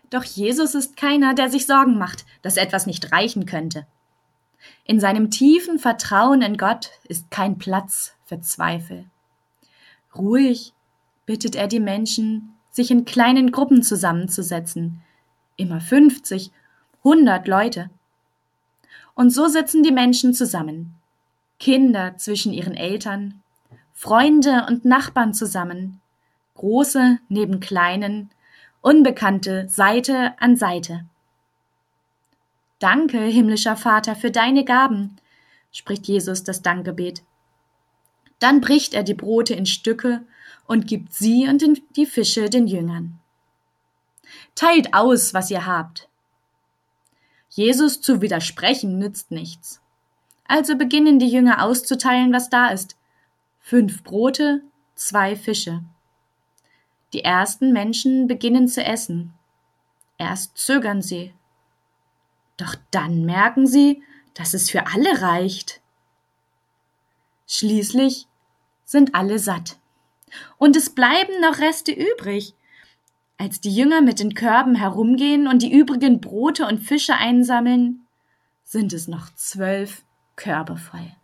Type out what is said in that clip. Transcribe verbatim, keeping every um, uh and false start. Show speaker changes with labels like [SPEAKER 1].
[SPEAKER 1] Doch Jesus ist keiner, der sich Sorgen macht, dass etwas nicht reichen könnte. In seinem tiefen Vertrauen in Gott ist kein Platz für Zweifel. Ruhig bittet er die Menschen, sich in kleinen Gruppen zusammenzusetzen, immer fünfzig, hundert Leute. Und so sitzen die Menschen zusammen, Kinder zwischen ihren Eltern, Freunde und Nachbarn zusammen, Große neben Kleinen, Unbekannte Seite an Seite. Danke, himmlischer Vater, für deine Gaben, spricht Jesus das Dankgebet. Dann bricht er die Brote in Stücke und gibt sie und die Fische den Jüngern. Teilt aus, was ihr habt. Jesus zu widersprechen nützt nichts. Also beginnen die Jünger auszuteilen, was da ist. Fünf Brote, zwei Fische. Die ersten Menschen beginnen zu essen. Erst zögern sie. Doch dann merken sie, dass es für alle reicht. Schließlich sind alle satt. Und es bleiben noch Reste übrig. Als die Jünger mit den Körben herumgehen und die übrigen Brote und Fische einsammeln, sind es noch zwölf Körbe voll.